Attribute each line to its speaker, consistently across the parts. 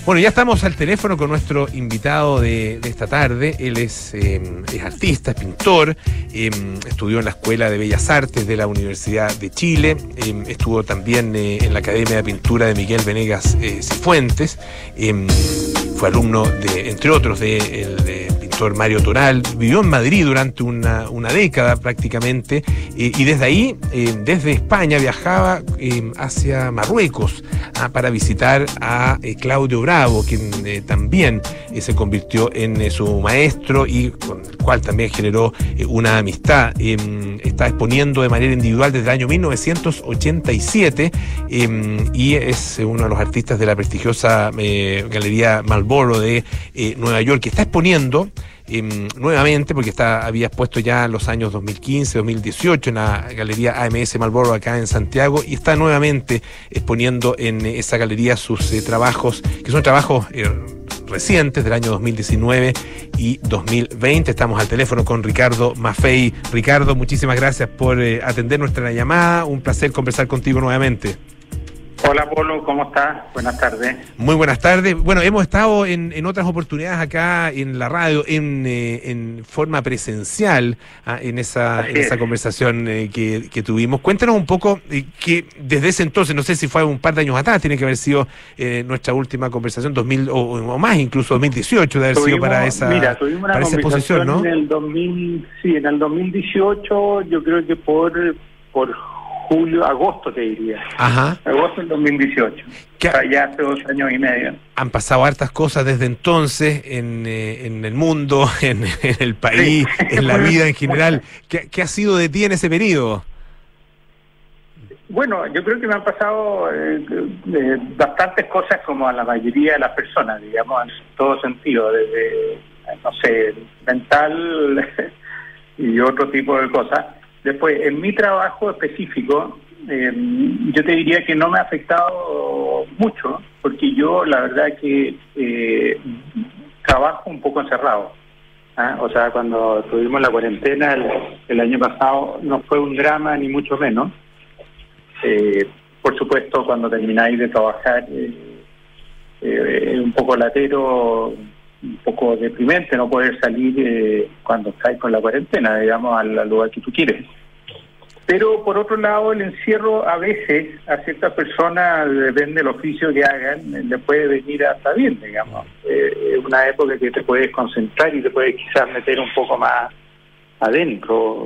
Speaker 1: Bueno, ya estamos al teléfono con nuestro invitado de esta tarde. Él es artista, es pintor, estudió en la Escuela de Bellas Artes de la Universidad de Chile, estuvo también en la Academia de Pintura de Miguel Venegas Cifuentes, fue alumno, entre otros, del pintor Mario Toral. Vivió en Madrid durante una década prácticamente, y desde ahí, desde España, viajaba hacia Marruecos para visitar a Claudio Bravo, quien también se convirtió en su maestro y con el cual también generó una amistad. Está exponiendo de manera individual desde el año 1987 y es uno de los artistas de la prestigiosa Galería Marlborough de Nueva York, que está exponiendo nuevamente, porque había expuesto ya en los años 2015, 2018 en la Galería AMS Marlborough acá en Santiago, y está nuevamente exponiendo en esa galería sus trabajos, que son trabajos recientes del año 2019 y 2020. Estamos al teléfono con Ricardo Maffei. Ricardo, muchísimas gracias por atender nuestra llamada. Un placer conversar contigo nuevamente.
Speaker 2: Hola, Polo, ¿cómo estás? Buenas tardes.
Speaker 1: Muy buenas tardes. Bueno, hemos estado en otras oportunidades acá en la radio en forma presencial, en esa conversación que tuvimos. Cuéntanos un poco que desde ese entonces, no sé si fue un par de años atrás, tiene que haber sido nuestra última conversación, 2000 o más, incluso 2018 de haber sido para esa exposición, ¿no?
Speaker 2: En el 2018, yo creo que por agosto te diría.
Speaker 1: Ajá.
Speaker 2: Agosto del 2018. O sea, ya hace 2 años y medio.
Speaker 1: Han pasado hartas cosas desde entonces en el mundo, en el país, sí, en la vida en general. ¿Qué ha sido de ti en ese periodo?
Speaker 2: Bueno, yo creo que me han pasado bastantes cosas, como a la mayoría de las personas, digamos, en todo sentido, desde, no sé, mental y otro tipo de cosas. Después, en mi trabajo específico, yo te diría que no me ha afectado mucho, porque yo la verdad que trabajo un poco encerrado. O sea, cuando tuvimos la cuarentena el año pasado no fue un drama ni mucho menos. Por supuesto, cuando termináis de trabajar es un poco latero, un poco deprimente no poder salir cuando estáis con la cuarentena, digamos, al lugar que tú quieres. Pero por otro lado, el encierro a veces a ciertas personas, depende del oficio que hagan, le puede venir hasta bien, digamos. Es una época que te puedes concentrar y te puedes quizás meter un poco más adentro.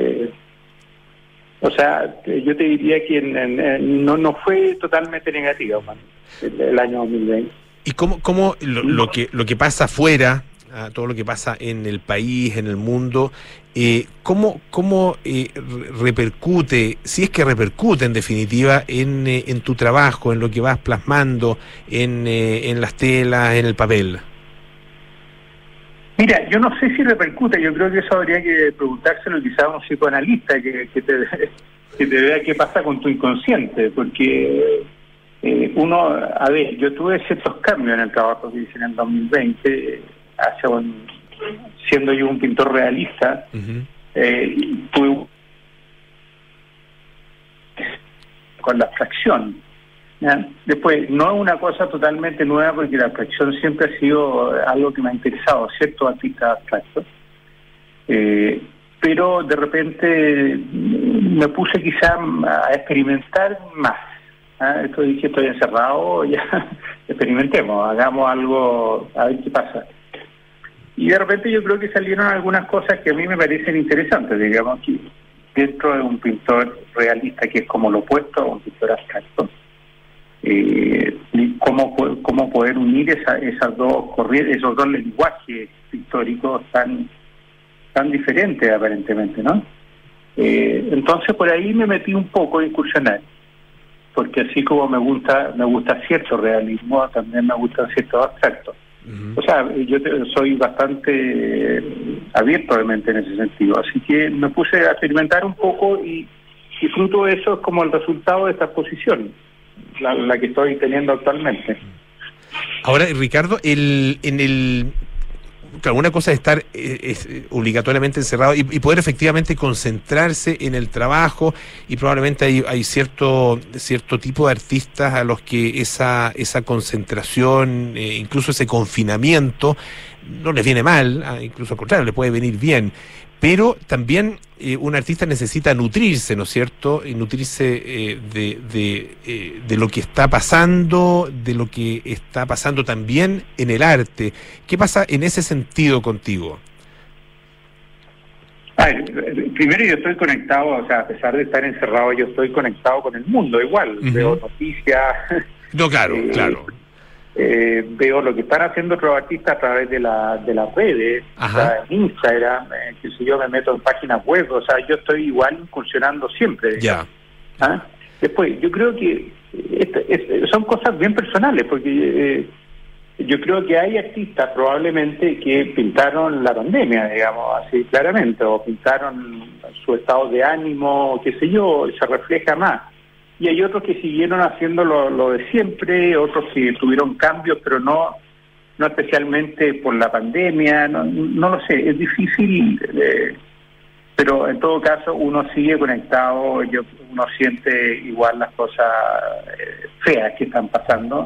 Speaker 2: O sea, yo te diría que no fue totalmente negativo el año 2020.
Speaker 1: ¿Y cómo lo que pasa afuera, todo lo que pasa en el país, en el mundo, cómo repercute, si es que repercute en definitiva en tu trabajo, en lo que vas plasmando en las telas, en el papel?
Speaker 2: Mira, yo no sé si repercute, yo creo que eso habría que preguntárselo quizás a un psicoanalista que te vea qué pasa con tu inconsciente, porque yo tuve ciertos cambios en el trabajo que hice en el 2020, siendo yo un pintor realista.
Speaker 1: Uh-huh.
Speaker 2: Tuve con la abstracción. ¿Ya? Después, no es una cosa totalmente nueva, porque la abstracción siempre ha sido algo que me ha interesado, ciertos artistas abstractos. Pero de repente me puse quizá a experimentar más. Estoy encerrado, ya experimentemos, hagamos algo, a ver qué pasa. Y de repente yo creo que salieron algunas cosas que a mí me parecen interesantes, digamos, que dentro de un pintor realista, que es como lo opuesto a un pintor abstracto, cómo poder unir esas dos corrientes, esos dos lenguajes pictóricos tan diferentes aparentemente, ¿no? Entonces por ahí me metí un poco a incursionar, porque así como me gusta cierto realismo, también me gustan ciertos abstractos. Uh-huh. O sea, yo soy bastante abierto de mente en ese sentido, así que me puse a experimentar un poco y fruto de eso es como el resultado de esta exposición, la que estoy teniendo actualmente.
Speaker 1: Ahora, Ricardo, claro, una cosa es estar obligatoriamente encerrado y poder efectivamente concentrarse en el trabajo, y probablemente hay cierto tipo de artistas a los que esa concentración, incluso ese confinamiento, no les viene mal, incluso al contrario, le puede venir bien. Pero también un artista necesita nutrirse, ¿no es cierto? Y nutrirse de lo que está pasando, de lo que está pasando también en el arte. ¿Qué pasa en ese sentido contigo?
Speaker 2: Primero, yo estoy conectado, o sea, a pesar de estar encerrado, yo estoy conectado con el mundo igual. Veo noticias.
Speaker 1: No, claro, claro.
Speaker 2: Veo lo que están haciendo otros artistas a través de las redes, o sea, en Instagram, que si yo me meto en páginas web, o sea, yo estoy igual incursionando siempre.
Speaker 1: Ya.
Speaker 2: Después, yo creo que son cosas bien personales, porque yo creo que hay artistas probablemente que pintaron la pandemia, digamos, así claramente, o pintaron su estado de ánimo, qué sé yo, se refleja más. Y hay otros que siguieron haciendo lo de siempre, otros que tuvieron cambios, pero no especialmente por la pandemia, no lo sé, es difícil, pero en todo caso uno sigue conectado, uno siente igual las cosas feas que están pasando.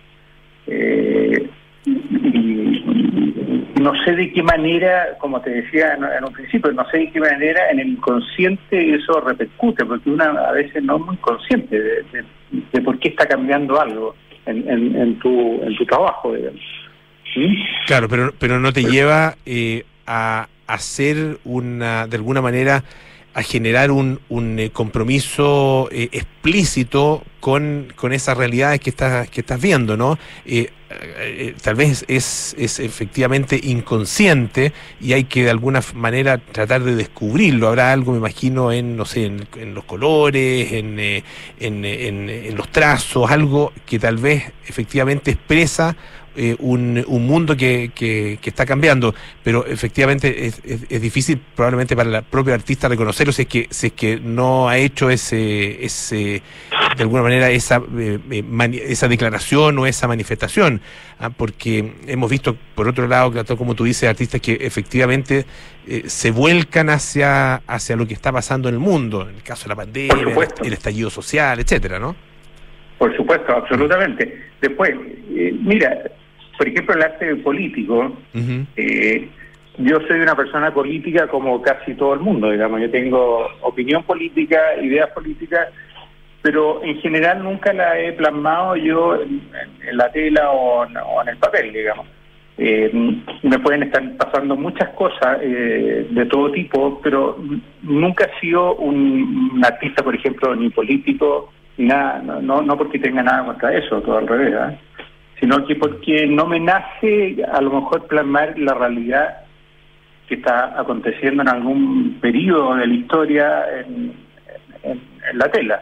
Speaker 2: Y no sé de qué manera, como te decía en un principio, no sé de qué manera en el inconsciente eso repercute, porque una a veces no es muy consciente de por qué está cambiando algo en tu trabajo, digamos. ¿Sí?
Speaker 1: Claro, pero no te lleva a hacer de alguna manera, a generar un compromiso explícito con esas realidades que estás viendo, ¿no? Tal vez es efectivamente inconsciente y hay que de alguna manera tratar de descubrirlo. Habrá algo, me imagino, no sé, en los colores, en los trazos, algo que tal vez efectivamente expresa un mundo que está cambiando, pero efectivamente es difícil probablemente para el propio artista reconocerlo si es que no ha hecho ese de alguna manera esa declaración o esa manifestación, porque hemos visto por otro lado, como tú dices, artistas que efectivamente se vuelcan hacia lo que está pasando en el mundo, en el caso de la pandemia, el estallido social, etcétera, ¿no?
Speaker 2: Por supuesto, absolutamente. Después, mira, por ejemplo, el arte político, yo soy una persona política como casi todo el mundo, digamos. Yo tengo opinión política, ideas políticas, pero en general nunca la he plasmado yo en la tela o en el papel, digamos. Me pueden estar pasando muchas cosas de todo tipo, pero nunca he sido un artista, por ejemplo, ni político, ni nada, no porque tenga nada contra eso, todo al revés, sino que porque no me nace a lo mejor plasmar la realidad que está aconteciendo en algún periodo de la historia en la tela.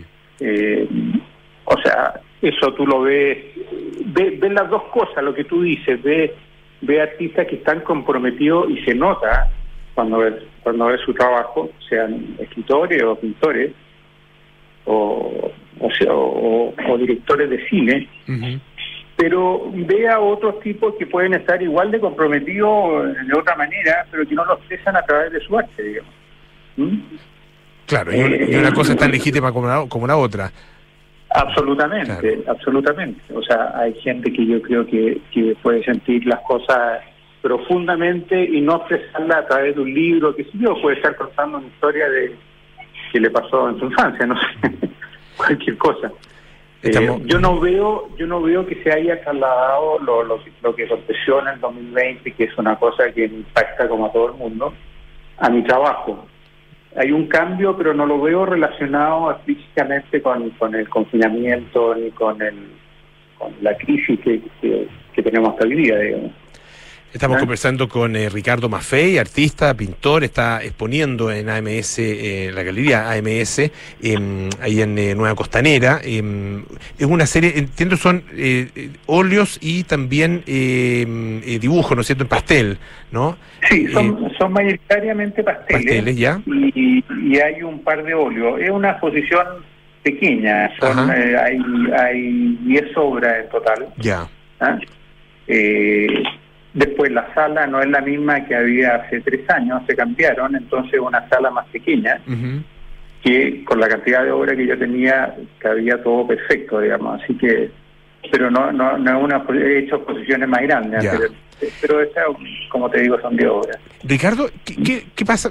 Speaker 2: O sea, eso tú lo ves las dos cosas, lo que tú dices, ve artistas que están comprometidos y se nota cuando ves su trabajo, sean escritores o pintores o directores de cine, pero ve a otros tipos que pueden estar igual de comprometidos de otra manera, pero que no lo expresan a través de su arte, digamos.
Speaker 1: Claro, y una cosa es tan legítima como la otra.
Speaker 2: Absolutamente, claro. Absolutamente. O sea, hay gente que yo creo que puede sentir las cosas profundamente y no expresarla a través de un libro, que si yo puede estar contando una historia de que le pasó en su infancia, no sé, cualquier cosa. Yo no veo que se haya trasladado lo que aconteció en el 2020, que es una cosa que me impacta como a todo el mundo, a mi trabajo. Hay un cambio, pero no lo veo relacionado explícitamente con el confinamiento ni con la crisis que tenemos hasta hoy día, digamos.
Speaker 1: Estamos conversando con Ricardo Maffei, artista, pintor, está exponiendo en AMS, la galería AMS, ahí en Nueva Costanera. Es una serie, entiendo, son óleos y también dibujos, ¿no es cierto?, en pastel, ¿no?
Speaker 2: Sí, son mayoritariamente pasteles,
Speaker 1: ¿ya?
Speaker 2: Y hay un par de óleos. Es una exposición pequeña, hay 10 obras en total.
Speaker 1: Ya.
Speaker 2: Después la sala no es la misma que había hace 3 años, se cambiaron, entonces una sala más pequeña, que con la cantidad de obra que yo tenía, cabía todo perfecto, digamos, así que, pero no he hecho exposiciones más grandes, pero esta, como te digo, son de obras.
Speaker 1: Ricardo, ¿qué pasa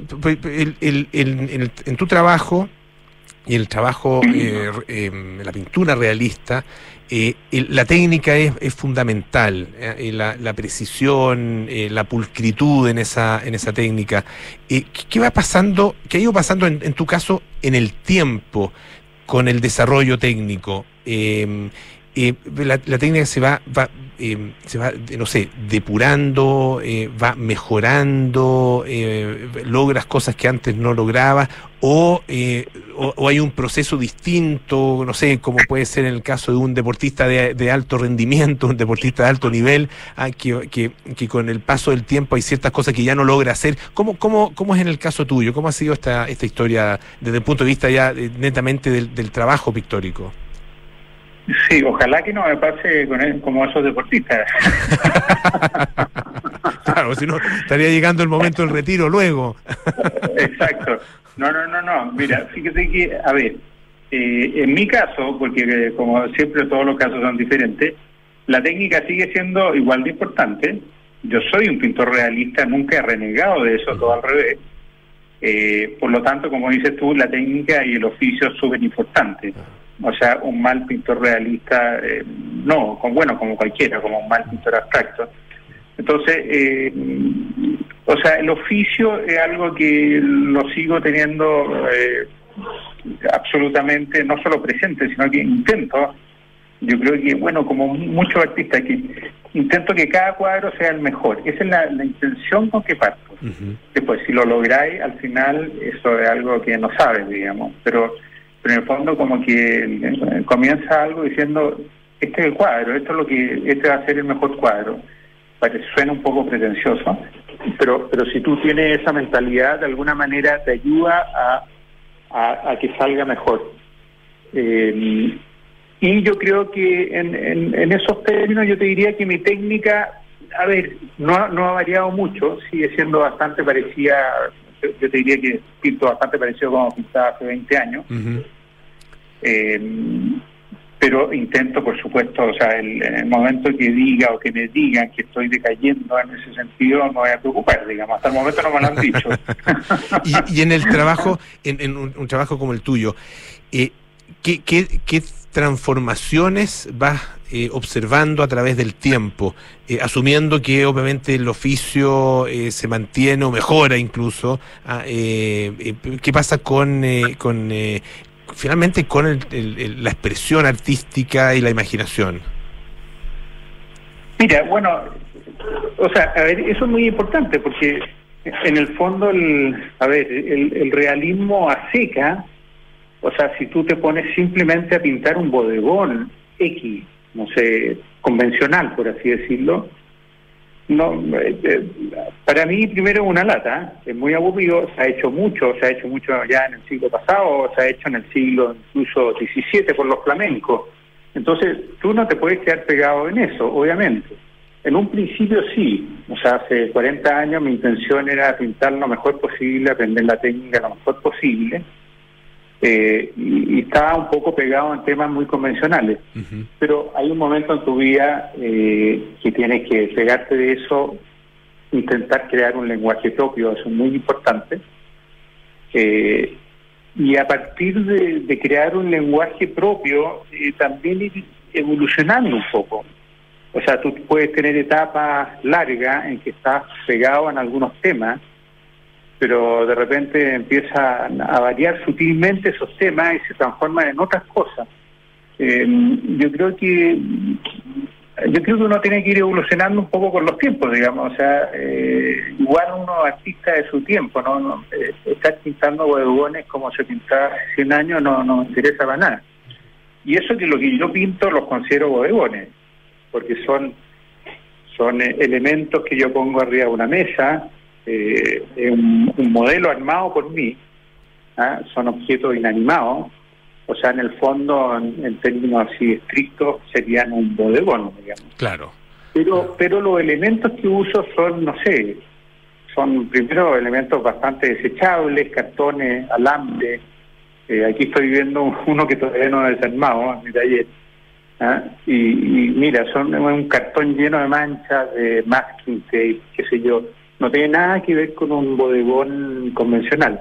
Speaker 1: en tu trabajo y el trabajo, la pintura realista? La técnica es fundamental, la precisión, la pulcritud en esa técnica. ¿Qué va pasando, qué ha ido pasando en tu caso en el tiempo con el desarrollo técnico? La técnica se va, no sé, depurando, va mejorando, logras cosas que antes no lograbas, o hay un proceso distinto, no sé, como puede ser en el caso de un deportista de alto rendimiento, un deportista de alto nivel, que con el paso del tiempo hay ciertas cosas que ya no logra hacer. ¿Cómo es en el caso tuyo? ¿Cómo ha sido esta historia desde el punto de vista ya netamente del trabajo pictórico?
Speaker 2: Sí, ojalá que no me pase como esos deportistas.
Speaker 1: Claro, si no, estaría llegando el momento del retiro luego.
Speaker 2: Exacto. No. Mira, fíjate que, a ver, en mi caso, porque como siempre todos los casos son diferentes, la técnica sigue siendo igual de importante. Yo soy un pintor realista, nunca he renegado de eso, todo al revés. Por lo tanto, como dices tú, la técnica y el oficio es súper importante. O sea, un mal pintor realista, no, como cualquiera, como un mal pintor abstracto. Entonces, o sea, el oficio es algo que lo sigo teniendo absolutamente, no solo presente, sino que intento, yo creo que, bueno, como muchos artistas, que intento que cada cuadro sea el mejor. Esa es la intención con que parto. Después, si lo lográis, al final, eso es algo que no sabes, digamos, pero en el fondo como que comienza algo diciendo, este es el cuadro, este va a ser el mejor cuadro. Suena un poco pretencioso, pero si tú tienes esa mentalidad, de alguna manera te ayuda a que salga mejor. Y yo creo que en esos términos yo te diría que mi técnica, a ver, no ha variado mucho, sigue siendo bastante parecida. Yo te diría que pinto bastante parecido como pintaba hace 20 años. Pero intento, por supuesto, o sea, en el momento que diga o que me digan que estoy decayendo en ese sentido, no me voy a preocupar, digamos. Hasta el momento no me lo han dicho.
Speaker 1: y en el trabajo, en un trabajo como el tuyo, ¿qué transformaciones vas observando a través del tiempo, asumiendo que obviamente el oficio se mantiene o mejora incluso? ¿Qué pasa finalmente con la expresión artística y la imaginación?
Speaker 2: Mira, bueno, o sea, a ver, eso es muy importante porque en el fondo, el realismo a seca, o sea, si tú te pones simplemente a pintar un bodegón X, no sé, convencional, por así decirlo, no, para mí primero es una lata, es muy aburrido, se ha hecho mucho ya en el siglo pasado, se ha hecho en el siglo incluso XVII por los flamencos. Entonces tú no te puedes quedar pegado en eso, obviamente. En un principio sí, o sea, hace 40 años mi intención era pintar lo mejor posible, aprender la técnica lo mejor posible, y estaba un poco pegado en temas muy convencionales. Pero hay un momento en tu vida que tienes que pegarte de eso, intentar crear un lenguaje propio, eso es muy importante, y a partir de crear un lenguaje propio, también ir evolucionando un poco. O sea, tú puedes tener etapas largas en que estás pegado en algunos temas, pero de repente empiezan a variar sutilmente esos temas y se transforman en otras cosas. Yo creo que uno tiene que ir evolucionando un poco con los tiempos, digamos. O sea, igual uno artista de su tiempo, no estar pintando bodegones como se pintaba hace 100 años no me interesa para nada. Y eso que lo que yo pinto los considero bodegones, porque son elementos que yo pongo arriba de una mesa, un modelo armado por mí, son objetos inanimados, o sea, en el fondo, en términos así estrictos, serían un bodegón, digamos.
Speaker 1: Claro.
Speaker 2: pero los elementos que uso son, no sé, son primero elementos bastante desechables, cartones, alambre. Aquí estoy viendo uno que todavía no he desarmado en mi taller. ¿Ah? Y mira, son un cartón lleno de manchas, de masking tape, qué sé yo. No tiene nada que ver con un bodegón convencional.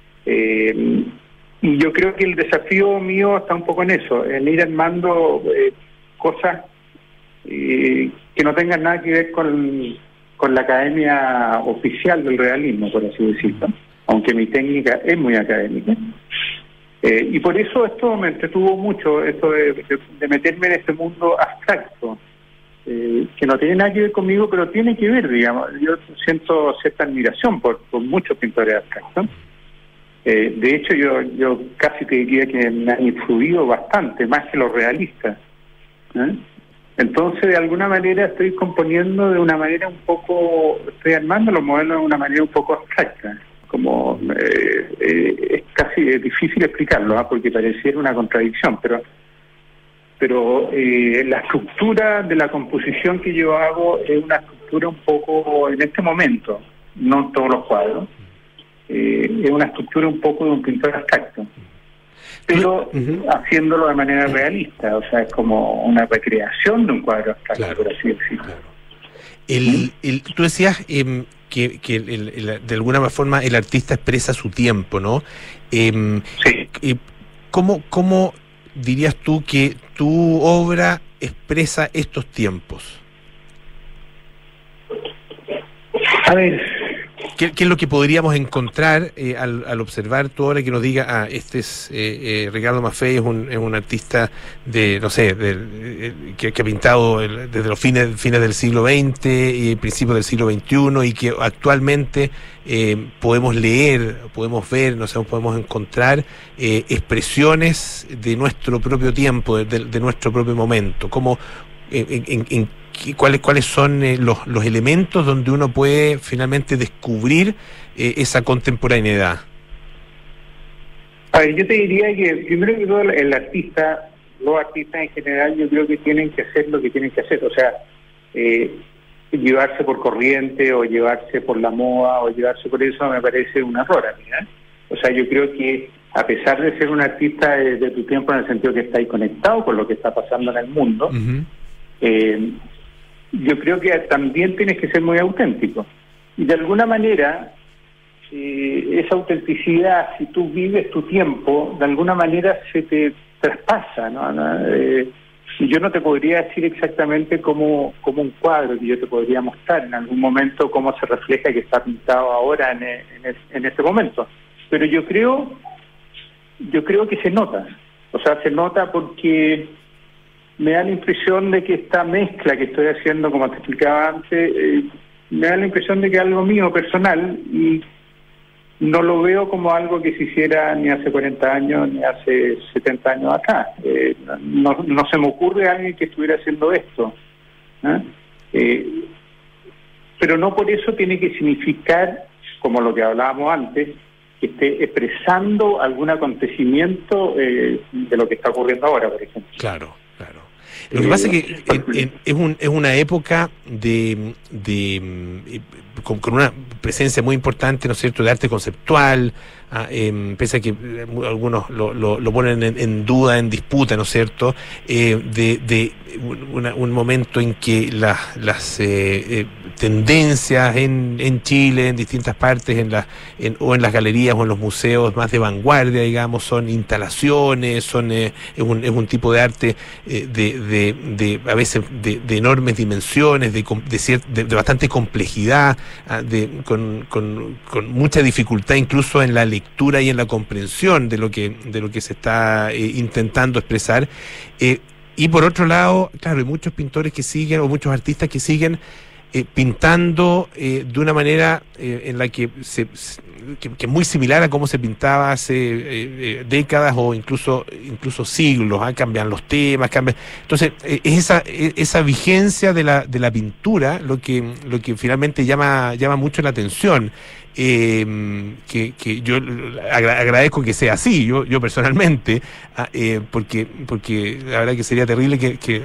Speaker 2: Y yo creo que el desafío mío está un poco en eso, en ir armando cosas que no tengan nada que ver con la academia oficial del realismo, por así decirlo, aunque mi técnica es muy académica. Y por eso esto me entretuvo mucho, esto de meterme en este mundo abstracto, que no tiene nada que ver conmigo, pero tiene que ver, digamos. Yo siento cierta admiración por muchos pintores abstractos. De hecho, yo casi te diría que me han influido bastante, más que los realistas. Entonces, de alguna manera estoy componiendo de una manera estoy armando los modelos de una manera un poco abstracta. Como es casi difícil explicarlo, porque pareciera una contradicción, pero la estructura de la composición que yo hago es una estructura un poco, en este momento, no en todos los cuadros, es una estructura un poco de un pintor abstracto, pero haciéndolo de manera realista, o sea, es como una recreación de un cuadro abstracto, claro, por así decirlo.
Speaker 1: Claro. Tú decías que de alguna forma el artista expresa su tiempo, ¿no?
Speaker 2: Sí.
Speaker 1: ¿Cómo dirías tú que tu obra expresa estos tiempos?
Speaker 2: A ver,
Speaker 1: ¿Qué es lo que podríamos encontrar al observar tu obra que nos diga, este es Ricardo Maffei, es un artista de, no sé, que ha pintado desde los fines del siglo XX y principios del siglo XXI, y que actualmente podemos leer, podemos ver, no sé, podemos encontrar expresiones de nuestro propio tiempo, de nuestro propio momento? ¿Cómo, cuáles son los elementos donde uno puede finalmente descubrir esa contemporaneidad?
Speaker 2: A ver, yo te diría que primero que todo los artistas en general, yo creo que tienen que hacer lo que tienen que hacer, o sea, llevarse por corriente o llevarse por la moda o llevarse por eso me parece un error a mí, ¿eh? O sea, yo creo que a pesar de ser un artista de tu tiempo, en el sentido que está ahí conectado con lo que está pasando en el mundo, yo creo que también tienes que ser muy auténtico. Y de alguna manera, esa autenticidad, si tú vives tu tiempo, de alguna manera se te traspasa, ¿no? Yo no te podría decir exactamente como un cuadro que yo te podría mostrar en algún momento cómo se refleja que está pintado ahora en este momento. Pero yo creo que se nota. O sea, se nota porque me da la impresión de que esta mezcla que estoy haciendo, como te explicaba antes, me da la impresión de que es algo mío, personal, y no lo veo como algo que se hiciera ni hace 40 años ni hace 70 años acá. No se me ocurre a alguien que estuviera haciendo esto. Pero no por eso tiene que significar, como lo que hablábamos antes, que esté expresando algún acontecimiento de lo que está ocurriendo ahora, por ejemplo.
Speaker 1: Claro. Lo que pasa es que es una época con una presencia muy importante, ¿no es cierto?, de arte conceptual, pese a que algunos lo ponen en duda, en disputa, ¿no es cierto?, de un momento en que las tendencias en Chile, en distintas partes, o en las galerías o en los museos más de vanguardia, digamos, son instalaciones, es un tipo de arte a veces de enormes dimensiones, de bastante complejidad, con mucha dificultad incluso en la lectura y en la comprensión de lo que se está intentando expresar. Y por otro lado, claro, hay muchos pintores que siguen, o muchos artistas que siguen pintando de una manera en la que es muy similar a cómo se pintaba hace décadas o incluso siglos. Cambian los temas, cambian. Entonces, es esa vigencia de la pintura lo que finalmente llama mucho la atención. Que yo agradezco que sea así, yo personalmente, porque la verdad que sería terrible que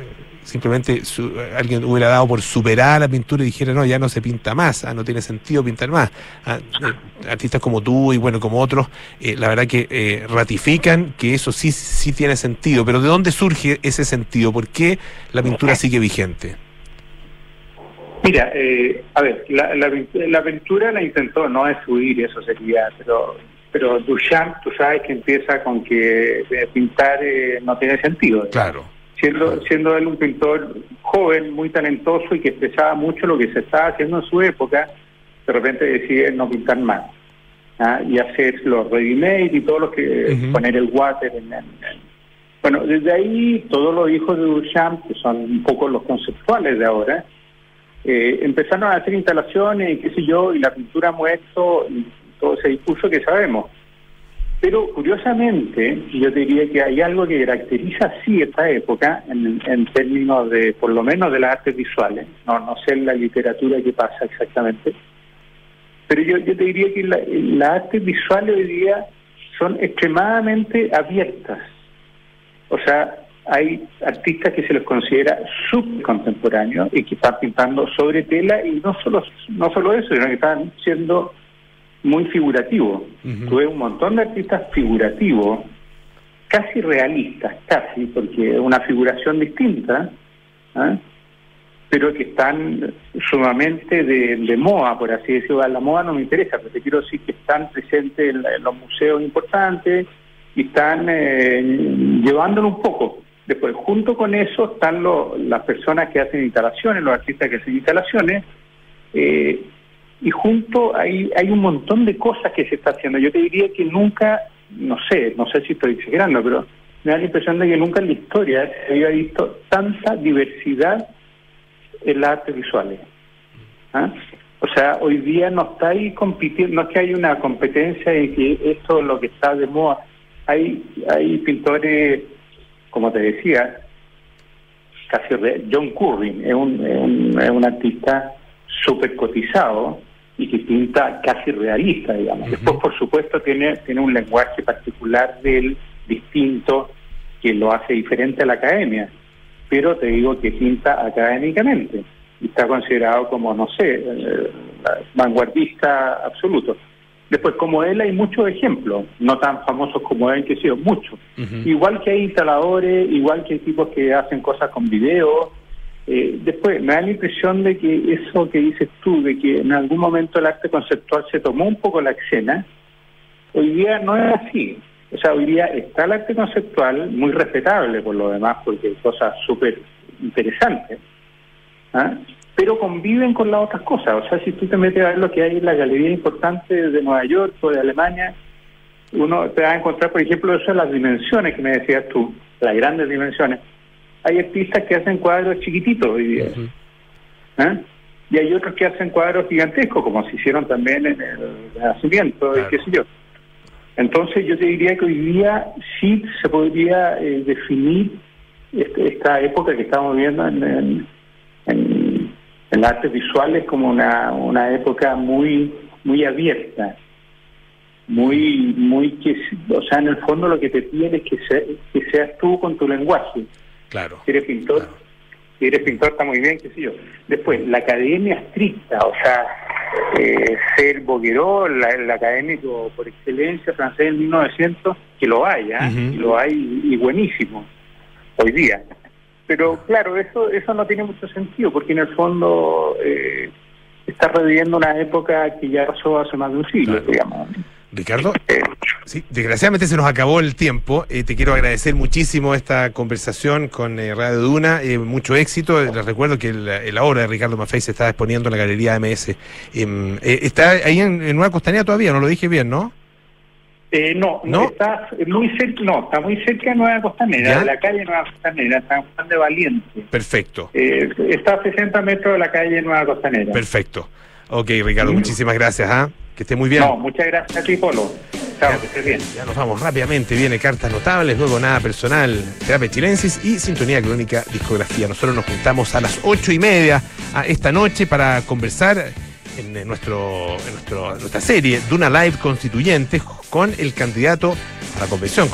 Speaker 1: simplemente alguien hubiera dado por superada la pintura y dijera, no, ya no se pinta más, no tiene sentido pintar más. Artistas como tú y bueno, como otros, la verdad que ratifican que eso sí tiene sentido. Pero ¿de dónde surge ese sentido? ¿Por qué la pintura sigue vigente?
Speaker 2: Mira, a ver, la pintura la intentó no destruir, eso sería, pero Duchamp, tú sabes que empieza con que pintar no tiene sentido.
Speaker 1: Claro.
Speaker 2: Siendo él un pintor joven, muy talentoso y que expresaba mucho lo que se estaba haciendo en su época, de repente decide no pintar más, y hacer los ready-made y todo lo que poner el water bueno, desde ahí todos los hijos de Duchamp, que son un poco los conceptuales de ahora, empezaron a hacer instalaciones y qué sé yo, y la pintura ha muerto y todo ese discurso que sabemos. Pero curiosamente, yo diría que hay algo que caracteriza así esta época en términos de, por lo menos de las artes visuales, no sé en la literatura qué pasa exactamente, pero yo te diría que las artes visuales hoy día son extremadamente abiertas. O sea, hay artistas que se los considera súper contemporáneos y que están pintando sobre tela, y no solo eso, sino que están siendo muy figurativos. Tuve un montón de artistas figurativos, casi realistas, porque es una figuración distinta, pero que están sumamente de moda, por así decirlo. La moda no me interesa, pero te quiero decir que están presentes en los museos importantes y están llevándolo un poco. Después, junto con eso, están las personas que hacen instalaciones, los artistas que hacen instalaciones, y junto hay un montón de cosas que se está haciendo. Yo te diría que nunca, no sé si estoy exagerando, pero me da la impresión de que nunca en la historia se había visto tanta diversidad en las artes visuales. O sea, hoy día no está ahí compitiendo, no es que hay una competencia en que esto es lo que está de moda. Hay pintores, como te decía, casi John Curry es un artista súper cotizado y que pinta casi realista, digamos. Después, por supuesto, tiene un lenguaje particular de él, distinto, que lo hace diferente a la academia, pero te digo que pinta académicamente y está considerado como, no sé, vanguardista absoluto. Después, como él, hay muchos ejemplos, no tan famosos como él, que sí, muchos. Igual que hay instaladores, igual que hay tipos que hacen cosas con video. Después, me da la impresión de que eso que dices tú, de que en algún momento el arte conceptual se tomó un poco la escena, hoy día no es así. O sea, hoy día está el arte conceptual, muy respetable por lo demás, porque hay cosas súper interesantes, pero conviven con las otras cosas. O sea, si tú te metes a ver lo que hay en las galerías importantes de Nueva York o de Alemania, uno te va a encontrar, por ejemplo, eso de las dimensiones que me decías tú, las grandes dimensiones. Hay artistas que hacen cuadros chiquititos hoy día, y hay otros que hacen cuadros gigantescos, como se hicieron también en el Renacimiento, claro, y qué sé yo. Entonces yo te diría que hoy día sí se podría definir esta época que estamos viviendo en las artes visuales como una época muy abierta, muy que, o sea, en el fondo lo que te pide es que seas tú con tu lenguaje.
Speaker 1: Claro.
Speaker 2: Si eres pintor, claro. Si eres pintor está muy bien, qué sé yo. Después, la academia estricta, o sea, ser Bouguereau, el académico por excelencia francés en 1900, que lo hay, y lo hay y buenísimo hoy día. Pero claro, eso no tiene mucho sentido, porque en el fondo está reviviendo una época que ya pasó hace más de un siglo, claro, digamos.
Speaker 1: Ricardo, sí, desgraciadamente se nos acabó el tiempo. Te quiero agradecer muchísimo esta conversación con Radio Duna. Mucho éxito. Les recuerdo que la obra de Ricardo Maffei se está exponiendo en la Galería MS. ¿Está ahí en Nueva Costanera todavía? No lo dije bien, ¿no?
Speaker 2: No, está muy cerca de Nueva Costanera, ¿ya? De la calle Nueva Costanera, San Juan de Valiente.
Speaker 1: Perfecto.
Speaker 2: Está a 60 metros de la calle Nueva Costanera.
Speaker 1: Perfecto. Ok, Ricardo, muchísimas gracias. Que esté muy bien.
Speaker 2: No, muchas gracias a ti, Polo. Chao, que estés bien.
Speaker 1: Ya nos vamos rápidamente. Viene Cartas Notables, luego Nada Personal, Terapia Chilensis y Sintonía Crónica Discografía. Nosotros nos juntamos a las 8:30 esta noche para conversar en nuestra serie Duna Live Constituyentes con el candidato a la convención